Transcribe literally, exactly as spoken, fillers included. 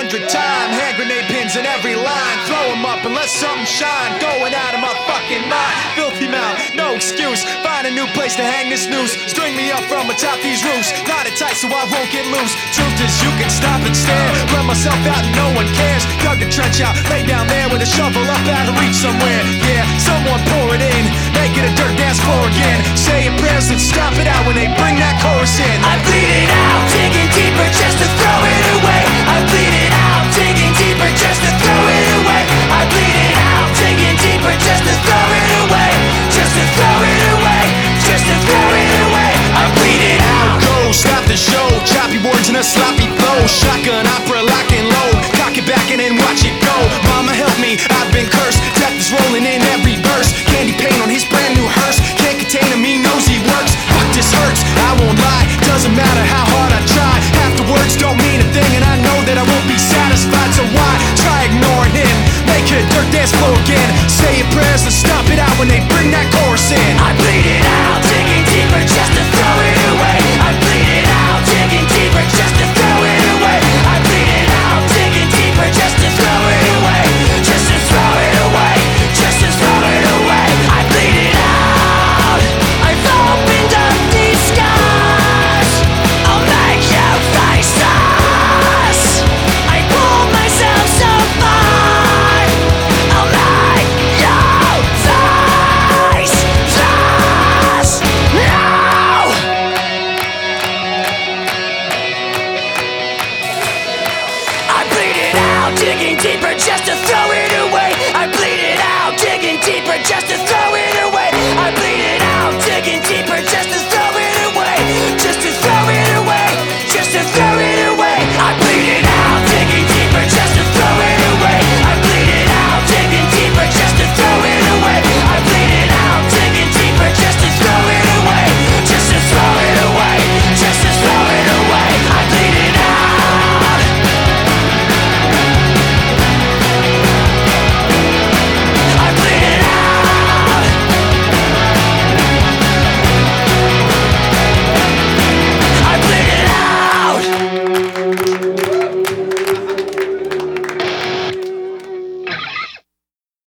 hundred time. Hand grenade pins in every line. Throw them up and let something shine. Going out of my fucking mind. Filthy mouth, no excuse. Find a new place to hang this noose. String me up from atop these roofs. Knot it tight so I won't get loose. Truth is you can stop and stare. Let myself out and no one cares. Dug the trench out, lay down there with a shovel up out of reach somewhere. Yeah, someone pour it in. Make it a dirt dance floor again. Say your prayers and stop it out when they bring that chorus in. I bleed it out, digging deeper just to throw it away. I bleed it out, digging deeper just to throw it away. I bleed it out, digging deeper just to throw it away. Just to throw it away, just to throw it away. I bleed it out. Go, stop the show. Choppy words and a sloppy flow. Shotgun opera, lock and load. Cock it back and then watch it go. Mama help me, I've been cursed. Death is rolling in every verse. Candy paint on his brand new hearse. Can't contain him, he knows he works. Fuck, this hurts, I won't lie. Doesn't matter how hard I try. Half the words don't mean a thing, and I know that I won't be satisfied. So why try ignoring him? Make it a dirt dance floor again. Say your prayers and stop it out when they bring that chorus in. I bleed it out, digging deeper just to throw it away. I bleed it out, digging deeper just to throw it away. I bleed it out, digging deeper just to throw it away. Just to throw it away, just to throw it away. I bleed it out. I've opened up these scars. I'll make you face us. I pulled myself so far. I'll make you face us. No! I bleed it out, digging deeper just to throw it away. I bleed it out, digging deeper just to